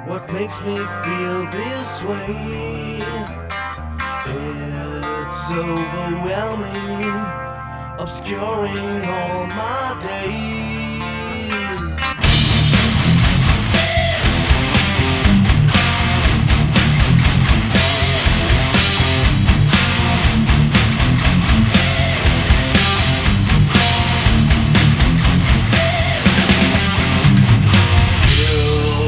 What makes me feel this way? It's overwhelming, obscuring all my days.